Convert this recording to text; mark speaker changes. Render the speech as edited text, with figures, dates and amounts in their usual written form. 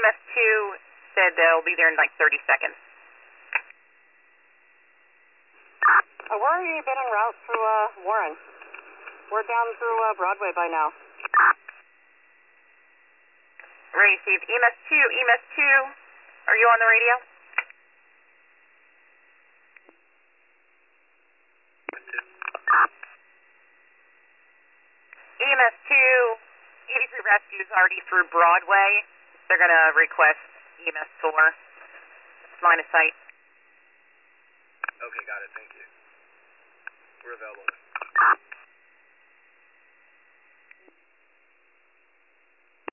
Speaker 1: EMS2 said they'll be there in like 30 seconds.
Speaker 2: Where have you been en route through Warren? We're down through Broadway by now.
Speaker 1: Received. EMS2, EMS2, are you on the radio? EMS2, 83 Rescue is already through Broadway. They're going to request EMS4. Line of sight.
Speaker 3: Okay, got it. Thank you. We're available.